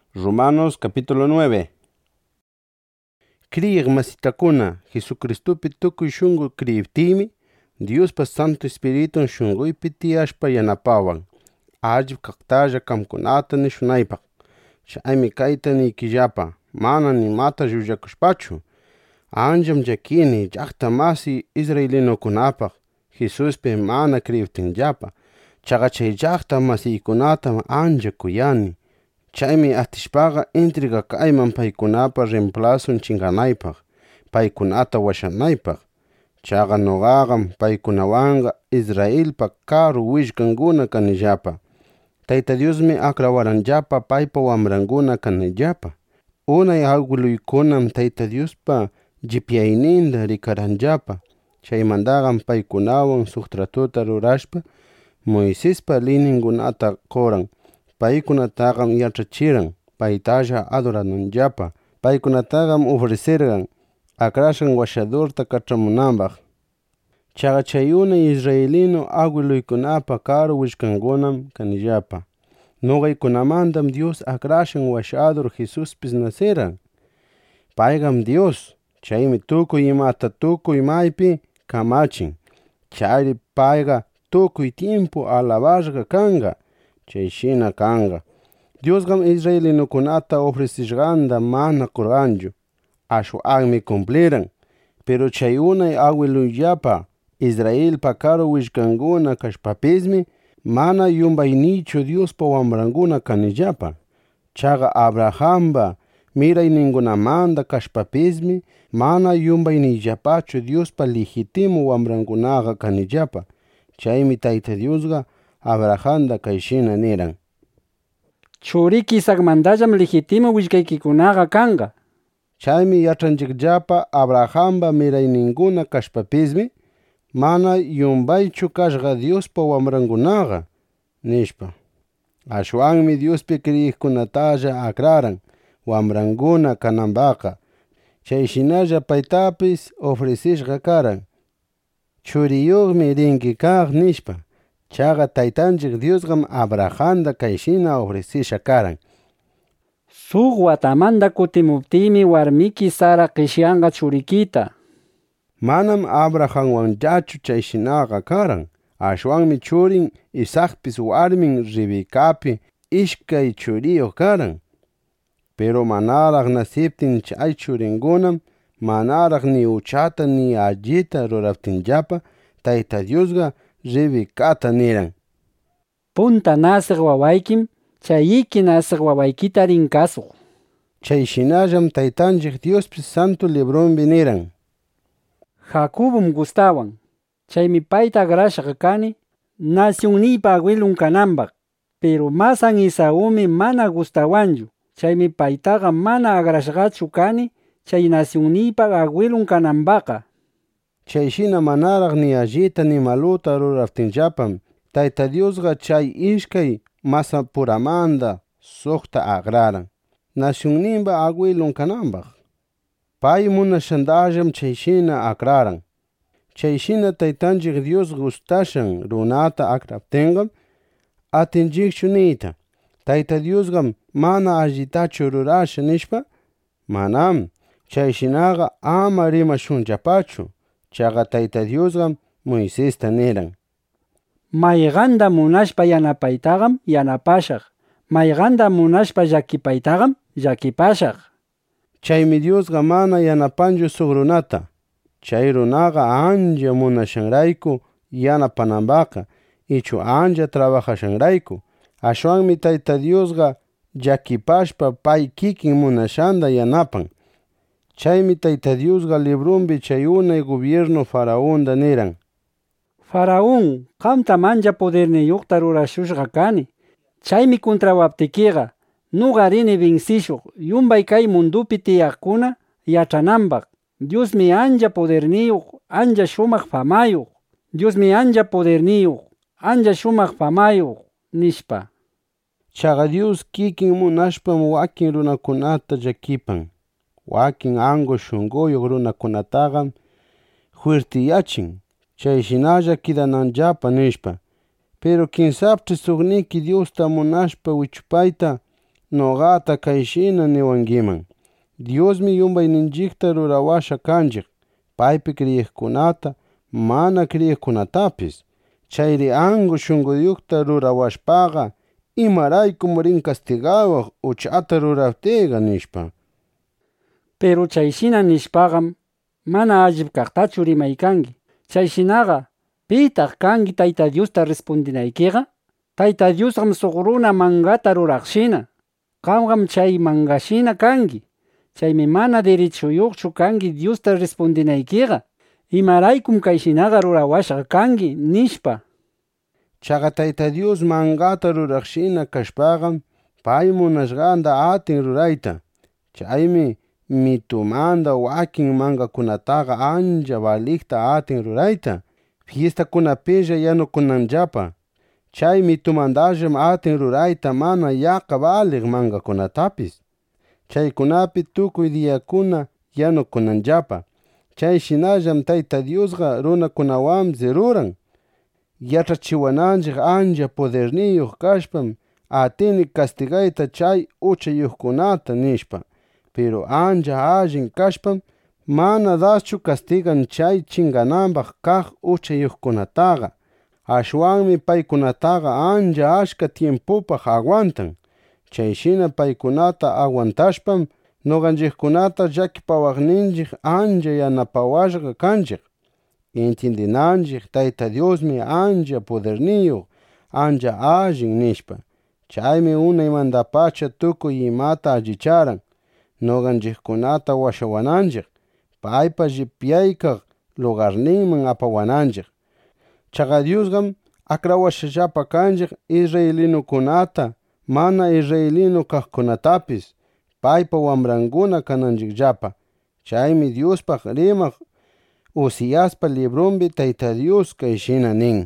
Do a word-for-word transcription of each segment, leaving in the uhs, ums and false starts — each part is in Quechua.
Romanos capítulo nueve. Krieg masitakuna, Jesucristupi tukuy shungu kriyiptimi, Diospa Santo Espiritu shunguypi tiyashpa yanapawan, allib kaqtalla kamkunata nishunaypaq. Chaymi kayta niykillapa, mana nimata llullakushpachu. Anjam llakini llaqta masi Israelinukunapaq, Jesuspi mana kriyiptinllapa. Chaqa chay llaqta masiykunatam anja kuyani. Chaymi atishpaqa intriga kayman paykunapa reemplazon chinganaypaq, paykunata washanaypaq. Chaqa nuqaqam paykunawanga Israelpa karu willkankuna kanillapa. Tayta Diosmi akrawaranllapa paypa wamrankuna kanillapa. Unay abueluykunam Tayta Diospa llipyayninta rikaranllapa. Chaymantaqam paykunawan suqtratuta rurashpa Moisespa liyninkunata qoran. Paykunataqam yachachiran, paytalla adorananllapa. Paykunataqam ofrecergan, akrashan washadurta kach'amunanpaq. Chaqa chay unay Israelino abueluykunapa karu willkankunam kanillapa. Nuqaykunamantam Dios akrashan washadur Jesuspis naceran. Paygam Dios, chaymi tukuy imata tukuy maypi kamachin. Chayri payqa tukuy tiempo alabarqa kanga. Chayshina kanga. Diosqam Israelinukunata ofrecishqanta mana qurqanchu. Ashwanmi cumpliran. Pero chay unay abueluyllapa Israelpa karu willkankuna kashpapismi mana yumbaynichu Diospa wamrankuna kanillapa. Chaqa Abrahamba mirayninkunamanta kashpapismi mana yumbayniyllapachu Diospa legítimo wamrankunaqa kanillapa. Chaymi Tayta Diosqa Abrahamta kayshina niran: Churiki Isaac-mantallam legítimo willkaykikunaqa kanqa. Chaymi yachanchikllapa Abrahamba mirayninkuna kashpapismi mana yumbaychu kashqa Diospa wamrankunaqa nishpa. Ashwanmi Diospi kriyiqkunatalla akraran wamrankuna kananpaqa. Chayshinalla paytapis ofrecishqa karan. Churiyuqmi rinki kaq nishpa. Chaqa Taytanchik Diosqam Abrahamta kayshina ofrecisha karan: Suq watamanta kutimuptimi warmiki Sara qishyanqa churikita. Manam Abrahamwanllachu chayshinaqa karan. Ashwanmi churin Isaacpis warmin Rebecapi ishkay churiyuq karan. Pero manaraq nasiptin chay churinkunam manaraq ni uchata ni allita ruraptinllapa Tayta Diosqa Rebecata niran: Punta nasiq wawaykim chayiki nasiq wawaykita rinkasuq. Chayshinallam Taytanchik Diospis Santo Librumpi niran: Jacobum gustawan, chaymi payta akrashqa kani nacionniypa abuelun kananpaq. Pero masan Esaumi mana gustawanchu, chaymi paytaqa mana akrashqachu kani chay nacionniypa abuelun kananpaqa. Chayshina manaraq ni allita ni maluta ruraptinllapam Tayta Diosqa chay ishkay masapuramanta suqta akraran, nacionninpa abuelun kananpaq. Pay munashantallam chayshina akraran. Chayshina Taytanchik Dios gustashan runata akraptinqam atinchikchu niyta: Tayta Diosqam mana allitachu rurasha nishpa. Manam, chayshinaqa ama rimashunllapachu. Chaqa Tayta Diosqam Moisesta niran: Mayqanta munashpa yanapaytaqam yanapashaq. Mayqanta munashpa llakipaytaqam llakipashaq. Chaymi Diosqa mana yanapanchu suq runata. Chay runaqa ancha munashanrayku yanapananpaqa, ichu ancha trabajashanrayku. Ashwanmi Tayta Diosqa llakipashpa pay kikin munashanta yanapan. Chaymi Tayta Diosqa librumpi chay unay gobierno Faraonta niran: Faraón, qamta mancha poderniyuqta rurashushqa kani. Chaymi contrawaptikiqa nuqa rini venchishuq yumbay kay mundupi tiyaqkuna yachananpaq. Diosmi ancha poderniyuq, ancha shumaq famayuq. Diosmi ancha poderniyuq, ancha shumaq famayuq nishpa. Chaqa Dios kikin munashpam wakin runakunata llakipan. Wakin angu shunquyuq runakunataqam fuertiyachin, chayshinalla kidananllapa nishpa. Pero kinsapchis suqniki Diosta munashpa wichupayta nogata kayshina niwankiman. Diosmi yumbayninchikta rurawasha kanchik, paypi kriyiqkunata mana kriyiqkunatapis. Chayri angu shunquyukta rurawashpaqa imaraykum rin castigawaq uchata ruraptiqa nishpa. Pero chayshina nishpaqam mana allip kaqtachu rimaykanki. Chayshinaqa pitaq kanki Tayta Diosta respondinaykiqa? Tayta Diosqam suq runa mangata ruraqshina. Qamqam chay mangashina kanki. Chaymi mana derechuyuqchu kanki Diosta respondinaykiqa. Imaraykum kayshinaqa rurawashqa kanki nishpa. Chaqa Tayta Dios mangata ruraqshina kashpaqam pay munashqanta atin rurayta. Chaymi mitumanta wakin mangakunataqa ancha balikta atin rurayta. Fiestakunapilla yanukunanllapa. Chay mitumantallam atin rurayta mana yaqa baliq mangakunatapis. Chaykunapi tukuy diyakuna yanukunanllapa. Chayshinallam Tayta Diosqa runakunawanpis ruran. Yachachiwananchik ancha poderniyuq kashpam atini castigayta chay uchayuqkunata nishpa. Pero ancha allin kashpam mana daschu castigan chay chingananpaq kaq uchayuqkunataqa. Ashwanmi paykunataqa ancha ashka tiempupaq aguantan. Chayshina paykunata aguantashpam noqanchikkunata llakipawaqninchik ancha yanapawashqa kanchik. Intiendinanchik Tayta Diosmi ancha poderniyuq, ancha allin nishpa. Chaymi unaymantapacha tukuy imata allicharan, noqanchikkunata washawananchik, paypa llipyaykaq lugarninman apawananchik. Chaqa Diosqam akrawashallapa kanchik Israelinukunata, mana Israelinu kaqkunatapis, paypa wamrankuna kananchikllapa. Chaymi Diospaq rimaq Uziaspa librumpi Tayta Dios kayshina nin: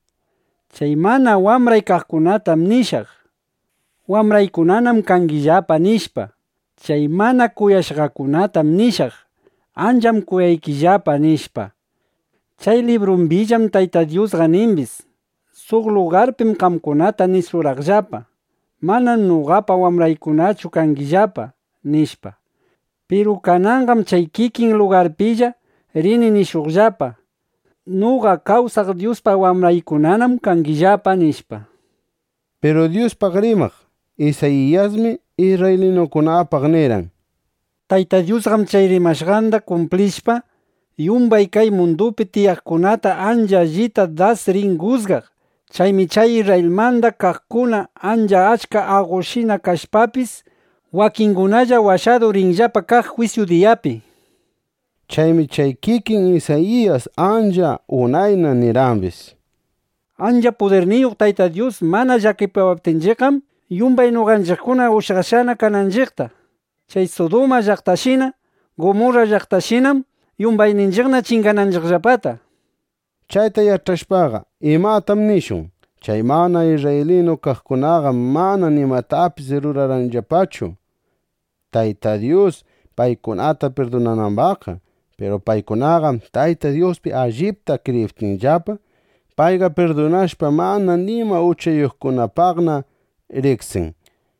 Chay mana wamray kaqkunatam nishaq, wamraykunanam kankillapa nishpa. Chay mana kuyashqakunatam nishaq, ancham kuyaykillapa nishpa. Chay librumbillam Tayta Diosqa ninpis: Suq lugarpim qamkunata nisuraqllapa, manam nuqapa wamraykunachu kankillapa nishpa. Pero kananqam chay kikin lugarpilla rini nishuqllapa, nuqa kawsaq Diospa wamraykunanam kankillapa nishpa. Pero Diospaq rimaq Isaíasmi Israelinukunapaq niran: Tayta Diosqam chay rimashqanta cumplishpa, yumbay kay mundupi tiyaqkunata ancha allita das rin juzgaq. Chaymi chay Israelmanta kaqkuna ancha achka aqushina kashpapis, wakinkunalla washadu rinllapa kaq juicio diyapi. Chaymi chay kikin Isaías ancha unayna niranpis: Ancha poderniyuq Tayta Dios mana llakipawaptinchiqam yumbay nuqanchikkuna ushashana kananchikta. Chay Sodoma llaqtashina, Gomorra llaqtashinam yumbayninchikna chingananchikllapata. Chayta yachashpaqa imatam nishun, chay mana Israelinu kaqkunaqa mana nimatapis ruraranllapachu Tayta Dios paykunata perdonananpaqqa. Pero paykunaqa Tayta Diospi allipta kriyiptinllapa, payqa perdonashpa mana nima uchayuqkunapaqna riqsin.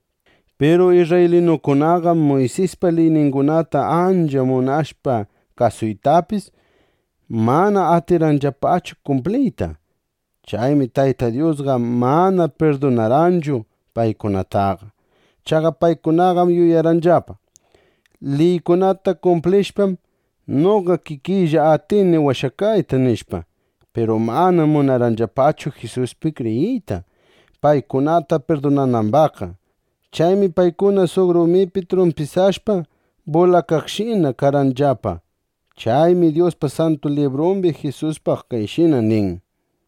Pero Israelinukunaqa Moisespa leyninkunata ancha munashpa kasuytapis mana atiranllapachu cumpliyta. Chaymi Tayta Diosqa mana perdonaranchu paykunataqa. Chaqa paykunaqam yuyaranllapa: leykunata cumplishpam nuqa kikilla atini washakayta nishpa. Pero mana munaranllapachu Jesuspi kriyiyta, paykunata perdonananpaqqa. Chaymi paykuna suq rumipi trumpisashpa bulakaqshina karanllapa. Chaymi Diospa Santo Librumpi Jesuspaq kayshina nin: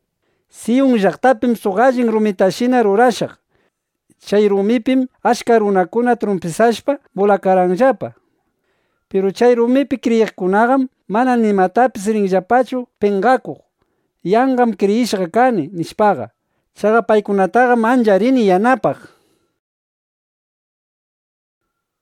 Sion llaqtapim suq allin rumitashina rurashaq. Chay rumipim ashka runakuna trumpisashpa bulakaranllapa. Pero chay rumipi kriyiqkunaqam mana nimatapis rinllapachu penqakuq. Yanqam kriyishqa kani nishpaqa. Chaqa paykunataqam ancha rini yanapaq.